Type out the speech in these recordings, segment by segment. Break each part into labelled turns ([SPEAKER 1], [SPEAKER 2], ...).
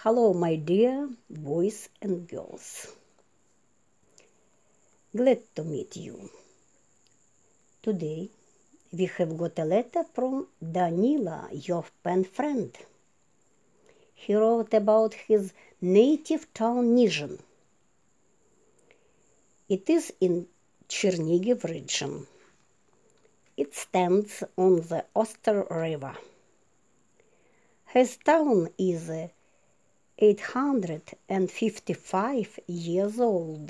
[SPEAKER 1] Hello, my dear boys and girls. Glad to meet you. Today we have got a letter from Danila, your pen friend. He wrote about his native town Nizhyn. It is in Chernigiv region. It stands on the Oster River. His town is 855 years old.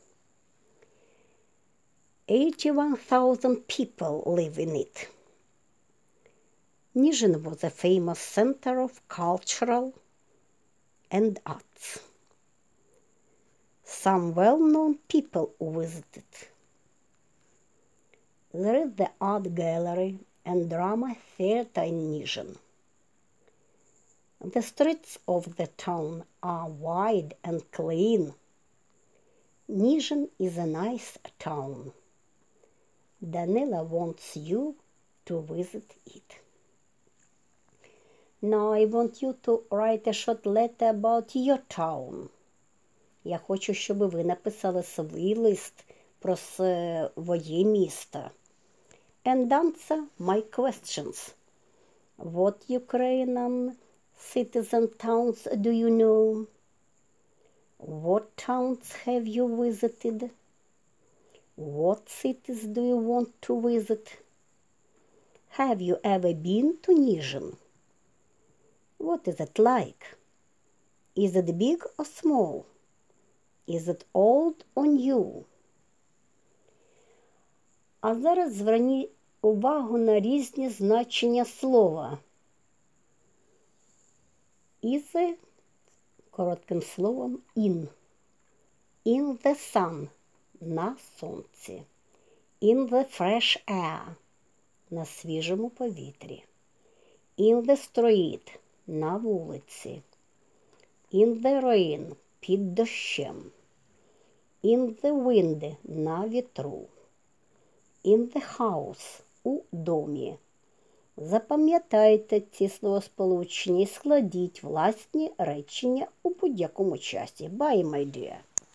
[SPEAKER 1] 81,000 people live in it. Nizhyn was a famous center of cultural and arts. Some well-known people visited. There is the art gallery and drama theater in Nizhyn. The streets of the town are wide and clean. Nizhyn is a nice town. Danila wants you to visit it. Now I want you to write a short letter about your town. Я хочу, щоб ви написали свій лист про своє місто. And answer my questions. What Ukrainian cities and towns do you know? What towns have you visited? What cities do you want to visit? Have you ever been to Nizhyn? What is it like? Is it big or small? Is it old or new? А зараз зверніть увагу на різні значення слова. Із коротким словом in. In the sun – на сонці. In the fresh air – на свіжому повітрі. In the street – на вулиці. In the rain – під дощем. In the wind – на вітру. In the house – у домі. Запам'ятайте ці словосполучення і складіть власні речення у будь-якому часі. Bye, my dear.